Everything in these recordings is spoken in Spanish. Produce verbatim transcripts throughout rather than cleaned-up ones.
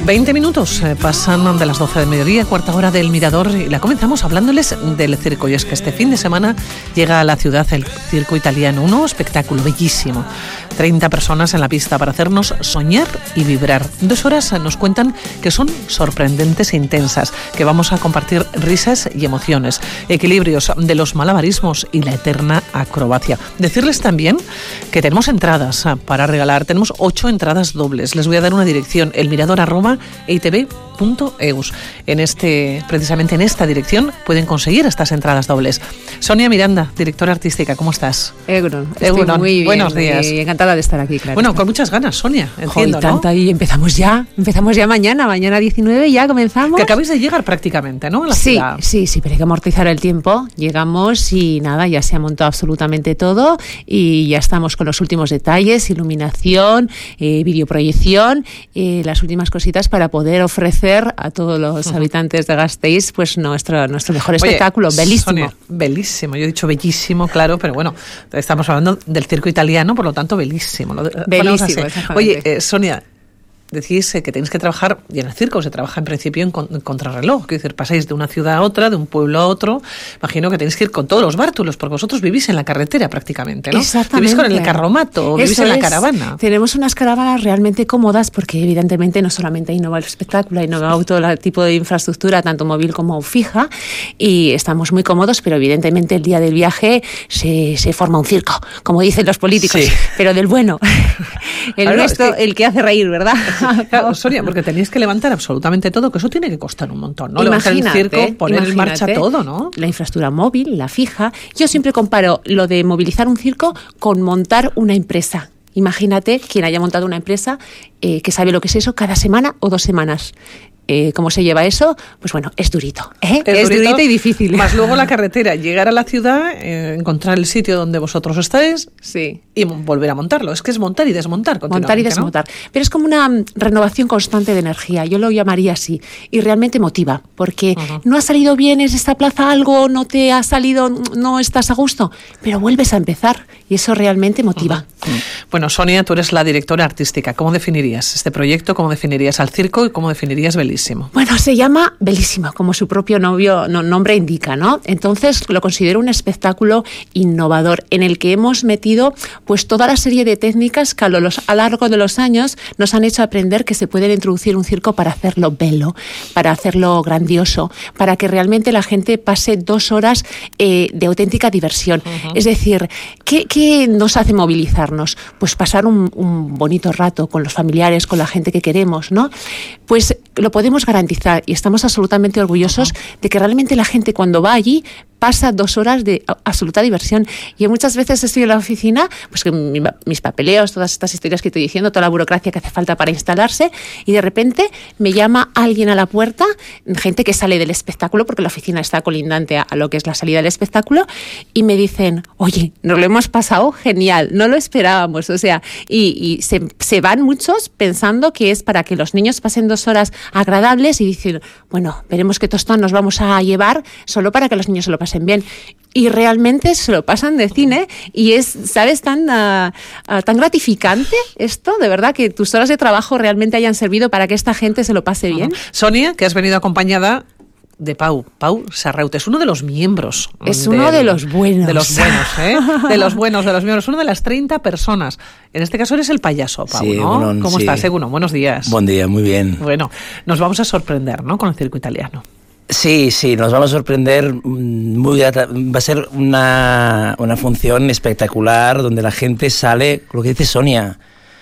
veinte minutos eh, pasan de las doce del mediodía, cuarta hora del Mirador, y la comenzamos hablándoles del circo. Y es que este fin de semana llega a la ciudad el Circo Italiano, un nuevo espectáculo bellísimo. treinta personas en la pista para hacernos soñar y vibrar. Dos horas nos cuentan que son sorprendentes e intensas, que vamos a compartir risas y emociones, equilibrios de los malabarismos y la eterna acrobacia. Decirles también que tenemos entradas para regalar, tenemos ocho entradas dobles. Les voy a dar una dirección, elmirador arroba e i te ve punto e u s. En este, precisamente en esta dirección pueden conseguir estas entradas dobles. Sonia Miranda, directora artística, ¿cómo estás? Egunon, estoy Egunon. muy bien. Buenos días. Y encantada de estar aquí, claro. Bueno, con muchas ganas, Sonia, entiendo, Joder, tanto ¿no? ahí empezamos ya, empezamos ya mañana, mañana diecinueve, ya comenzamos. Que acabáis de llegar prácticamente, ¿no? A la sí, ciudad. sí, sí, pero hay que amortizar el tiempo. Llegamos y nada, ya se ha montado absolutamente todo y ya estamos con los últimos detalles, iluminación, eh, videoproyección, eh, las últimas cositas para poder ofrecer a todos los uh-huh. habitantes de Gasteiz pues nuestro, nuestro mejor Oye, espectáculo, bellísimo. Sonia, bellísimo, yo he dicho bellísimo, claro, pero bueno, estamos hablando del circo italiano, por lo tanto, bellísimo. Bellísimo, Oye, eh, Sonia, decís eh, que tenéis que trabajar, y en el circo se trabaja en principio en, con, en contrarreloj, es decir, pasáis de una ciudad a otra, de un pueblo a otro, imagino que tenéis que ir con todos los bártulos, porque vosotros vivís en la carretera prácticamente, ¿no? Exactamente. Vivís con el carromato, o vivís Eso en la es. caravana. Tenemos unas caravanas realmente cómodas, porque evidentemente no solamente ha innovado el espectáculo, ha innovado todo el tipo de infraestructura, tanto móvil como fija, y estamos muy cómodos, pero evidentemente el día del viaje se, se forma un circo, como dicen los políticos, sí. Pero del bueno. El Ahora, nuestro, es que, el que hace reír, ¿verdad? Claro, Sonia, porque tenéis que levantar absolutamente todo, que eso tiene que costar un montón, ¿no? Levantar el circo, poner en marcha todo, ¿no? La infraestructura móvil, la fija. Yo siempre comparo lo de movilizar un circo con montar una empresa. Imagínate quien haya montado una empresa eh, que sabe lo que es eso cada semana o dos semanas. Eh, ¿Cómo se lleva eso? Pues bueno, es durito, ¿eh? Es, es durito, durito y difícil. Más luego la carretera, llegar a la ciudad, eh, encontrar el sitio donde vosotros estáis sí. y volver a montarlo. Es que es montar y desmontar continuamente, Montar y desmontar. ¿No? Pero es como una renovación constante de energía, yo lo llamaría así, y realmente motiva, porque uh-huh. no ha salido bien en esta plaza algo, no te ha salido, no estás a gusto, pero vuelves a empezar y eso realmente motiva. Uh-huh. Bueno, Sonia, tú eres la directora artística. ¿Cómo definirías este proyecto? ¿Cómo definirías al circo y cómo definirías Bellísimo? Bueno, se llama Bellísimo, como su propio novio, no, nombre indica, ¿no? Entonces lo considero un espectáculo innovador en el que hemos metido pues toda la serie de técnicas que a lo, los, a lo largo de los años nos han hecho aprender que se puede introducir un circo para hacerlo bello, para hacerlo grandioso, para que realmente la gente pase dos horas eh, de auténtica diversión. Uh-huh. Es decir, ¿qué, ¿qué nos hace movilizarnos? Pues pasar un, un bonito rato con los familiares, con la gente que queremos, ¿no? Pues lo podemos garantizar y estamos absolutamente orgullosos uh-huh. de que realmente la gente cuando va allí pasa dos horas de absoluta diversión. Y muchas veces estoy en la oficina, pues con mi, mis papeleos, todas estas historias que estoy diciendo, toda la burocracia que hace falta para instalarse, y de repente me llama alguien a la puerta, gente que sale del espectáculo, porque la oficina está colindante a, a lo que es la salida del espectáculo, y me dicen, oye, nos lo hemos pasado genial, no lo esperábamos, o sea, y, y se, se van muchos pensando que es para que los niños pasen dos horas agradables y dicen, bueno, veremos qué tostón nos vamos a llevar solo para que los niños se lo pasen bien. Y realmente se lo pasan de cine y es, ¿sabes? Tan, uh, uh, tan gratificante esto, de verdad, que tus horas de trabajo realmente hayan servido para que esta gente se lo pase bien. Uh-huh. Sonia, que has venido acompañada de Pau, Pau Sarraute, es uno de los miembros. Es uno del, de los buenos. De los buenos, ¿eh? De los buenos, de los miembros, uno de las treinta personas. En este caso eres el payaso, Pau, sí, ¿no? Bueno, ¿Cómo sí. estás, Eguno? Buenos días. Buen día, muy bien. Bueno, nos vamos a sorprender, ¿no? Con el circo italiano. Sí, sí, nos vamos a sorprender muy grata. Va a ser una, una función espectacular donde la gente sale, lo que dice Sonia,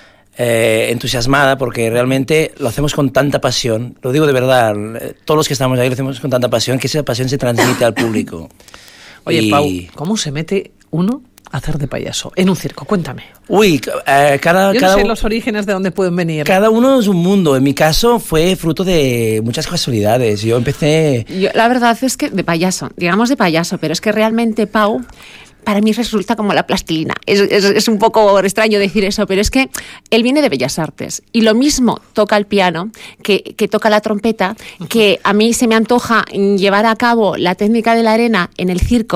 eh, entusiasmada, porque realmente lo hacemos con tanta pasión. Lo digo de verdad, todos los que estamos ahí lo hacemos con tanta pasión que esa pasión se transmite al público. Oye, y... Pau, ¿cómo se mete uno a hacer de payaso en un circo? Cuéntame. Uy, eh, cada... Yo cada, no sé los orígenes de dónde pueden venir. Cada uno es un mundo. En mi caso fue fruto de muchas casualidades. Yo empecé... Yo, la verdad es que de payaso, digamos de payaso, pero es que realmente Pau para mí resulta como la plastilina. Es, es, es un poco extraño decir eso, pero es que él viene de Bellas Artes y lo mismo toca el piano, que, que toca la trompeta, que a mí se me antoja llevar a cabo la técnica de la arena en el circo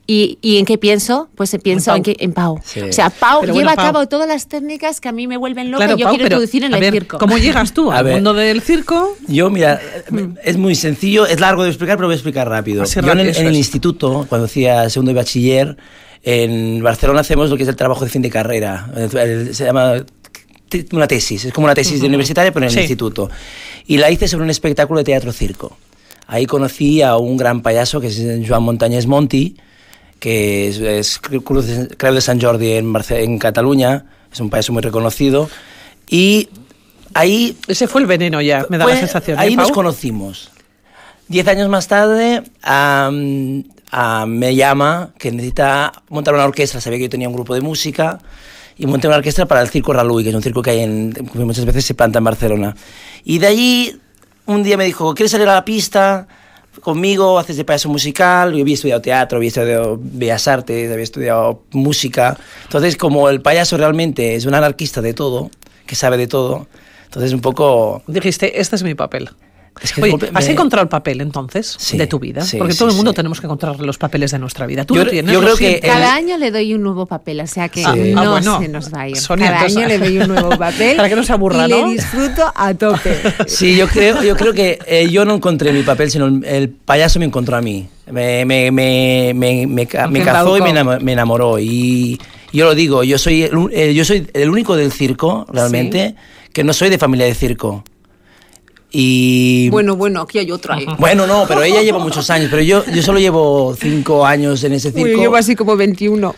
¿Y, ¿Y en qué pienso? Pues pienso en, en, que, en Pau. Sí. O sea, Pau pero lleva bueno, Pau. a cabo todas las técnicas que a mí me vuelven loca claro, y yo Pau, quiero introducir en el ver, circo. ¿Cómo llegas tú al mundo del circo? Yo, mira, es muy sencillo, es largo de explicar, pero voy a explicar rápido. Así yo rápido, en el, en el instituto, cuando hacía segundo de bachiller, en Barcelona hacemos lo que es el trabajo de fin de carrera. Se llama una tesis, es como una tesis uh-huh. universitaria, pero en el sí. instituto. Y la hice sobre un espectáculo de teatro-circo. Ahí conocí a un gran payaso que es Joan Montañés Monti, que es, es Creu de Sant Jordi en, en Cataluña, es un payaso muy reconocido, y ahí... Ese fue el veneno ya, me da fue, la sensación. Ahí ¿eh, nos conocimos. Diez años más tarde um, uh, me llama que necesita montar una orquesta, sabía que yo tenía un grupo de música, y monté una orquesta para el Circo Raluy, que es un circo que hay en, que muchas veces se planta en Barcelona. Y de allí un día me dijo, ¿quieres salir a la pista conmigo, haces de payaso musical? Yo había estudiado teatro, había estudiado bellas artes, había estudiado música. Entonces, como el payaso realmente es un anarquista de todo, que sabe de todo, entonces un poco... Dijiste, este es mi papel. Es que Oye, ¿has me... encontrado el papel entonces sí, de tu vida? Sí, Porque sí, todo el mundo sí. tenemos que encontrar los papeles de nuestra vida. ¿Tú yo, lo tienes? Yo creo que el... Cada año le doy un nuevo papel, o sea que sí. no ah, bueno. se nos va a ir. Sonia, Cada año le doy un nuevo papel para que no se aburra, y ¿no? le disfruto a tope. Sí, yo creo, yo creo que eh, yo no encontré mi papel, sino el, el payaso me encontró a mí. Me, me, me, me, me, me cazó y me enamoró, me enamoró. Y yo lo digo, yo soy el, eh, yo soy el único del circo, realmente, ¿sí? que no soy de familia de circo. Y bueno, bueno, aquí hay otra. Bueno, no, pero ella lleva muchos años, pero yo, yo solo llevo cinco años en ese circo. Yo llevo así como veintiuno.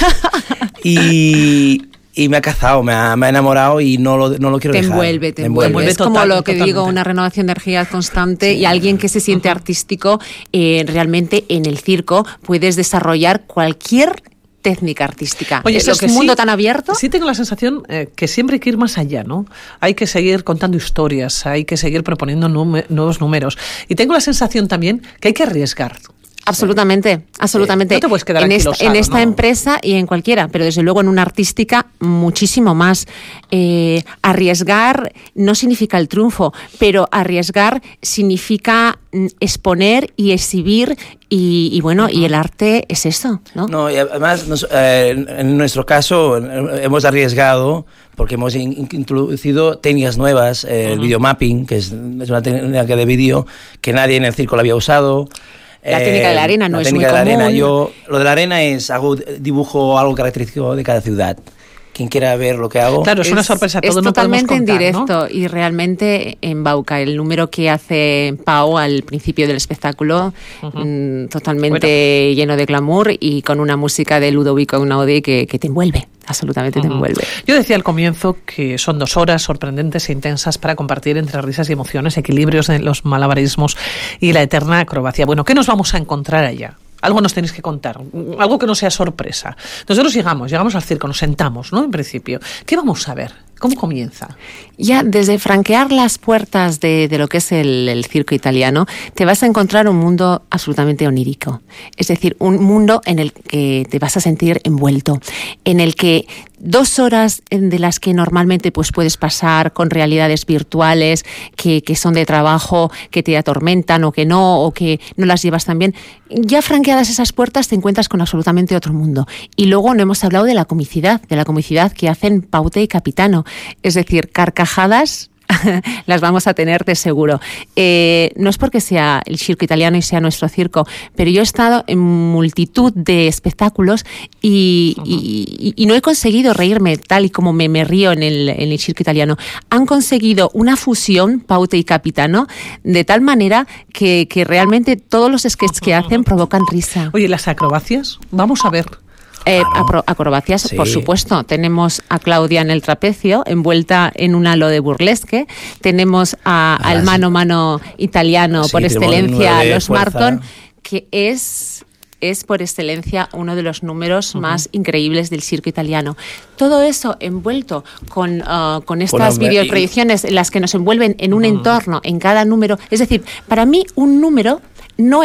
Y, y me ha cazado, me ha, me ha enamorado y no lo, no lo quiero te dejar. Envuelve, te me envuelve, envuelve. Es como Total, lo que totalmente. digo, una renovación de energía constante Sí. y alguien que se siente artístico, eh, realmente en el circo puedes desarrollar cualquier técnica artística. Oye, ¿Eso lo es que un mundo sí, tan abierto? Sí tengo la sensación eh, que siempre hay que ir más allá, ¿no? Hay que seguir contando historias, hay que seguir proponiendo num- nuevos números. Y tengo la sensación también que hay que arriesgar. Absolutamente, absolutamente. Eh, no te puedes quedar en esta, anquilosado, en esta ¿no? empresa y en cualquiera, pero desde luego en una artística muchísimo más. Eh, arriesgar no significa el triunfo, pero arriesgar significa mm, exponer y exhibir y, y bueno, y el arte es eso, ¿no? No, y además nos, eh, en nuestro caso hemos arriesgado porque hemos in- introducido técnicas nuevas, eh, uh-huh. el videomapping, que es, es una técnica de vídeo que nadie en el circo la había usado. La técnica de la arena no la es muy técnica de la común. arena. Yo, lo de la arena es, hago, dibujo algo característico de cada ciudad. Quien quiera ver lo que hago. Claro, es, es una sorpresa, todo es no totalmente podemos contar, en directo, ¿no? y realmente embauca el número que hace Pau al principio del espectáculo, uh-huh. mmm, totalmente bueno. lleno de glamour y con una música de Ludovico Einaudi que, que te envuelve. Absolutamente uh-huh. te envuelve. Yo decía al comienzo que son dos horas sorprendentes e intensas para compartir entre risas y emociones, equilibrios de los malabarismos y la eterna acrobacia. Bueno, ¿qué nos vamos a encontrar allá? Algo nos tenéis que contar, algo que no sea sorpresa. Nosotros llegamos, llegamos al circo, nos sentamos, ¿no? En principio. ¿Qué vamos a ver? ¿Cómo comienza? Ya desde franquear las puertas de, de lo que es el, el circo italiano, te vas a encontrar un mundo absolutamente onírico. Es decir, un mundo en el que te vas a sentir envuelto, en el que dos horas de las que normalmente pues, puedes pasar con realidades virtuales que, que son de trabajo, que te atormentan o que no, o que no las llevas tan bien, ya franqueadas esas puertas te encuentras con absolutamente otro mundo. Y luego no hemos hablado de la comicidad, de la comicidad que hacen Paute y Capitano. Es decir, carcajadas las vamos a tener de seguro. Eh, no es porque sea el circo italiano y sea nuestro circo, pero yo he estado en multitud de espectáculos y, uh-huh. y, y no he conseguido reírme tal y como me, me río en el, en el circo italiano. Han conseguido una fusión, Paute y Capitano, de tal manera que, que realmente todos los sketches que hacen provocan risa. Oye, ¿las acrobacias? Vamos a ver. Eh, acro- acrobacias, sí. Por supuesto. Tenemos a Claudia en el trapecio, envuelta en un halo de burlesque. Tenemos a, ah, al mano a mano italiano, sí, por excelencia, los Marton, que es... es por excelencia uno de los números uh-huh. más increíbles del circo italiano. Todo eso envuelto con, uh, con estas bueno, videoproyecciones en las que nos envuelven en un uh-huh. entorno, en cada número. Es decir, para mí un número no es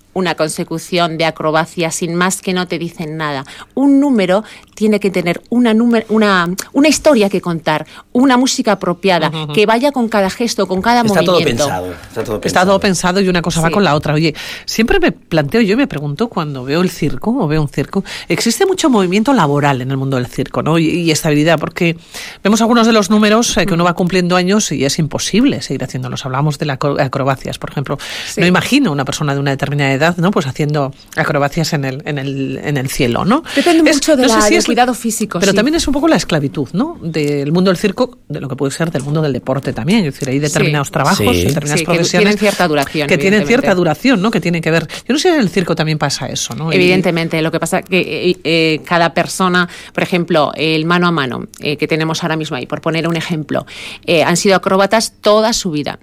una consecución de acrobacias sin más que no te dicen nada. Un número tiene que tener una, número, una, una historia que contar, una música apropiada, uh-huh. que vaya con cada gesto, con cada está movimiento. Todo pensado, está todo pensado. Está todo pensado y una cosa sí. va con la otra. Oye, siempre me planteo, yo me pregunto cuando veo el circo o veo un circo, existe mucho movimiento laboral en el mundo del circo, ¿no? Y, y estabilidad, porque vemos algunos de los números eh, que uno va cumpliendo años y es imposible seguir haciéndolos. Hablamos de las acrobacias, por ejemplo. Sí. No imagino una persona de una determinada edad, ¿no? Pues haciendo acrobacias en el, en el, en el cielo, ¿no? Depende es, mucho de no la, sé si del es, cuidado físico. Pero sí. también es un poco la esclavitud, ¿no? Del mundo del circo, de lo que puede ser del mundo del deporte también. Es decir, hay determinados sí. trabajos, sí. determinadas sí, profesiones. Que tienen cierta duración. Que tienen cierta duración, ¿no? Que tienen que ver. Yo no sé si en el circo también pasa eso, ¿no? Evidentemente. Y... Lo que pasa es que eh, eh, cada persona, por ejemplo, el mano a mano eh, que tenemos ahora mismo ahí, por poner un ejemplo, eh, han sido acróbatas toda su vida.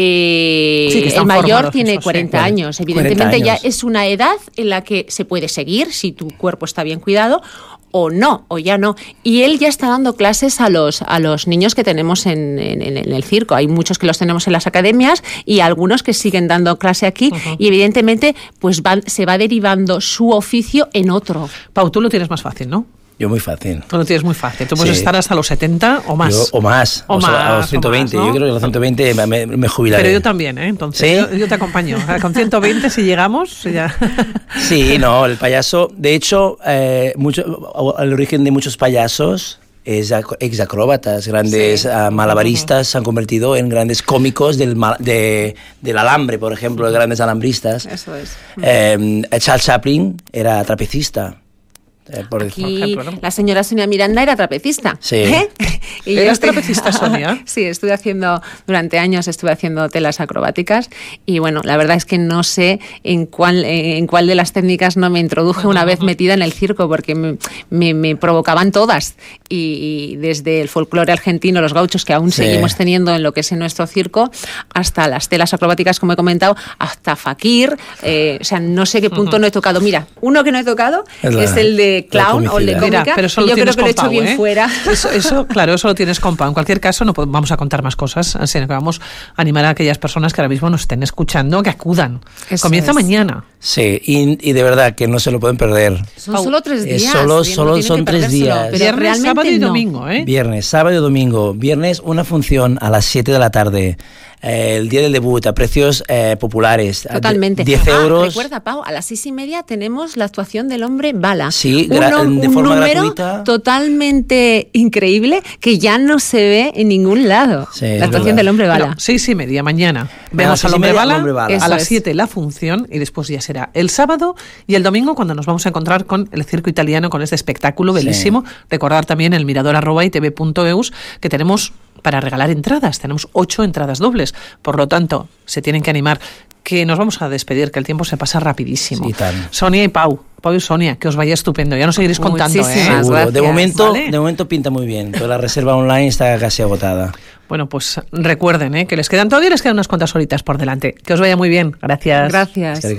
Eh, sí, el mayor tiene cuarenta sí. años. Evidentemente cuarenta años. Ya es una edad en la que se puede seguir si tu cuerpo está bien cuidado o no, o ya no. Y él ya está dando clases a los a los niños que tenemos en, en, en el circo. Hay muchos que los tenemos en las academias y algunos que siguen dando clase aquí uh-huh. y evidentemente pues van, se va derivando su oficio en otro. Pau, tú lo tienes más fácil, ¿no? Yo muy fácil. Tú lo tienes muy fácil. Tú puedes sí. estar hasta los setenta o más. Yo, o más. O, o más. Sea, a los ciento veinte. O más, ¿no? Yo creo que a los ciento veinte me, me jubilaré. Pero yo también, ¿eh? Entonces, ¿sí? yo, yo te acompaño. Con ciento veinte, si llegamos, ya... Sí, no, el payaso... De hecho, eh, mucho, el origen de muchos payasos es exacróbatas, grandes sí. uh, malabaristas, se han convertido en grandes cómicos del, de, del alambre, por ejemplo, grandes alambristas. Eso es. Eh, Charles Chaplin era trapecista. Eh, por Aquí ejemplo, ¿no? La señora Sonia Miranda era trapecista. Sí. ¿Eh? Y ¿Eras estoy... trapecista, Sonia? Sí, estuve haciendo, durante años estuve haciendo telas acrobáticas y bueno, la verdad es que no sé en cuál, en cuál de las técnicas no me introduje una vez metida en el circo porque me, me, me provocaban todas y, y desde el folclore argentino, los gauchos que aún sí. seguimos teniendo en lo que es en nuestro circo, hasta las telas acrobáticas, como he comentado, hasta fakir, eh, o sea, no sé qué punto uh-huh. no he tocado. Mira, uno que no he tocado es, la, es el de clown o el de cómica, Mira, pero yo creo que lo he hecho bien ¿eh? fuera. Eso, eso, claro, eso lo tienes con Pau. En cualquier caso, no vamos a contar más cosas, sino que vamos a animar a aquellas personas que ahora mismo nos estén escuchando que acudan. Eso Comienza es. mañana. Sí, y, y de verdad que no se lo pueden perder. Son Pau, solo tres días. Es solo solo son tres días. Pero Viernes, sábado y domingo, no. ¿eh? Viernes, sábado y domingo. Viernes, una función a las siete de la tarde. Eh, el día del debut, a precios eh, populares. Totalmente. diez euros. Ah, recuerda, Pau, a las seis y media tenemos la actuación del hombre bala. Sí, un, gra- de un forma número gratuita. Totalmente increíble que ya no se ve en ningún lado. Sí, la actuación del hombre bala. Bueno, seis y media mañana. Vemos al hombre bala, hombre bala. A las siete la función y después ya será el sábado y el domingo cuando nos vamos a encontrar con el circo italiano, con este espectáculo bellísimo. Sí. Recordar también el mirador arroba itv punto eus que tenemos para regalar entradas. Tenemos ocho entradas dobles. Por lo tanto, se tienen que animar. Que nos vamos a despedir, que el tiempo se pasa rapidísimo. Sí, Sonia y Pau, Pau y Sonia, que os vaya estupendo. Ya nos seguiréis contando, ¿eh? Seguro. De momento, ¿vale? De momento pinta muy bien. Toda la reserva online está casi agotada. Bueno, pues recuerden, ¿eh? que les quedan todavía les quedan unas cuantas horitas por delante. Que os vaya muy bien. Gracias. Gracias.